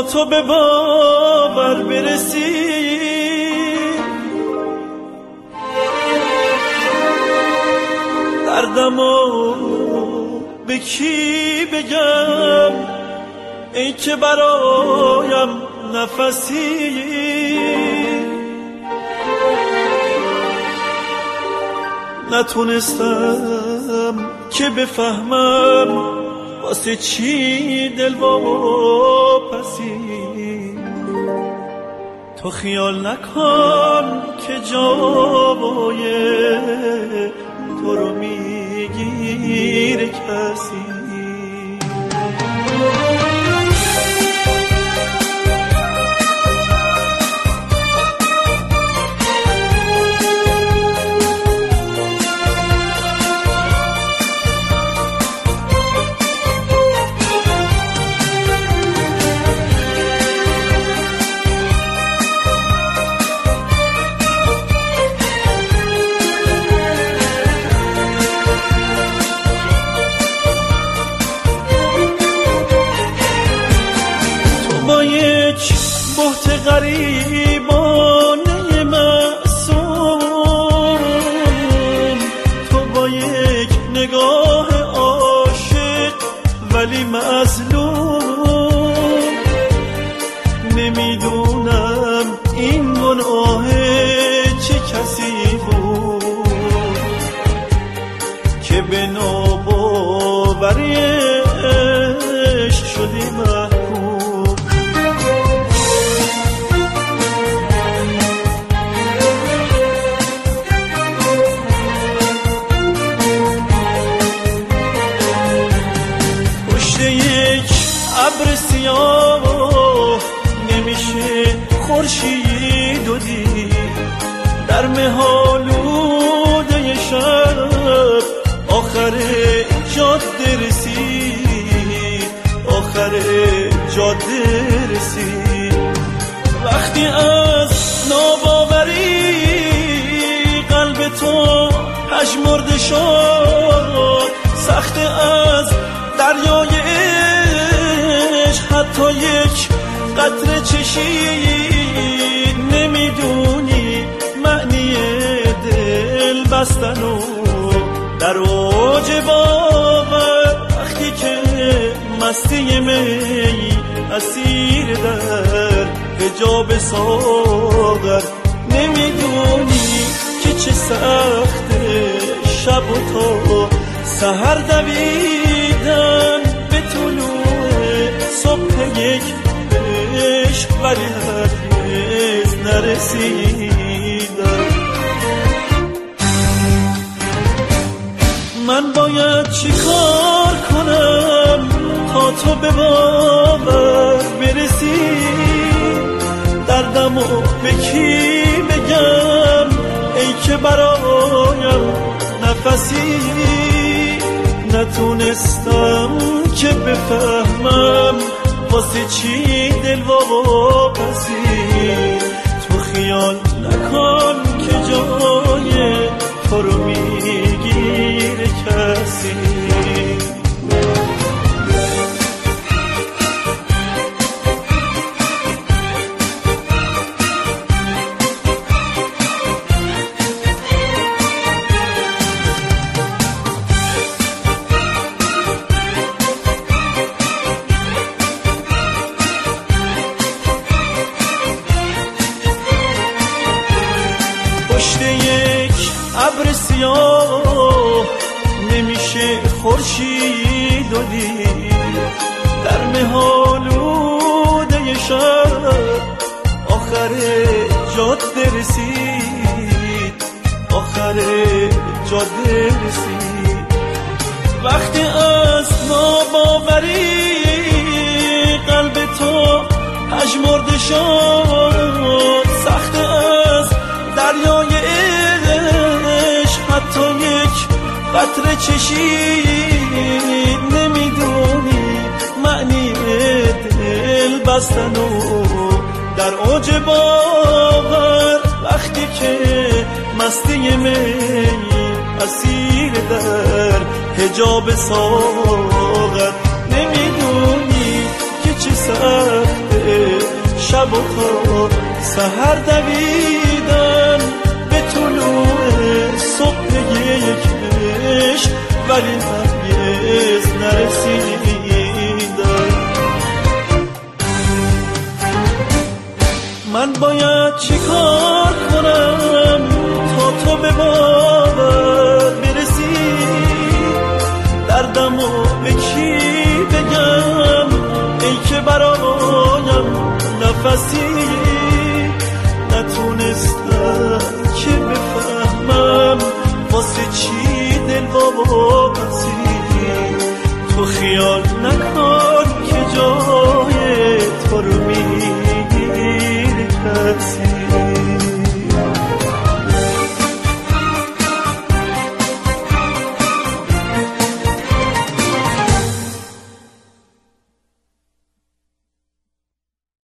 تو به باور برسی دردمو به کی بگم ای که برایم نفسی نتونستم که بفهمم واسه چی دل واپسی تو خیال نکن که جای تو رو میگیره کسی بهت غریبانه معصوم تو با یک نگاه عاشق ولی مظلوم نمیدونم این گناه چه کسی بود که به ناباوری عشق شدی ابر سیاه نمیشه خورشید و دید در مهالوده شب آخر جاده رسید آخر جاده رسید وقتی از ناباوری قلب تو پژمرده شد سخت از دریای حتی یک قطره چشید نمیدونی معنی دل بستن و در اوج باور وقتی که مستی می اسیر در حجاب ساغر نمیدونی که چه سخته شب و تا سحر دویدن به طلوع صبح یک عشق ولی هرگز نرسیدم من باید چی کار کنم تا تو به باور برسی دردمو به کی بگم ای که برایم نفسی نتونستم که بفهمم واسه چی دل واپسی تو خیال نکن که جای تو رو میگیره کسی پشت یک ابر سیاه نمیشه خورشید و دید در مهالوده شب آخر جاده رسید آخر جاده رسید وقتی از ناباوری قلب تو پژمرده شد سخت از دریای عشق حتی یک قطره چشید نمیدونی معنی دل بستن و در اوج باور وقتی که مستی می اسیر در حجاب ساغر نمیدونی که چه سخته شب و تا سحر دویدن به طلوع صبح یک عشق، ولی هرگز نرسیدن. من باید چی کار کنم تا تو به باور برسی؟ دردمو به کی بگم ای که برایم نفسی؟ نتونستم که بفهمم واسه چی دل وابستی. تو خیال نکن که جای تو رو میگیری کسی.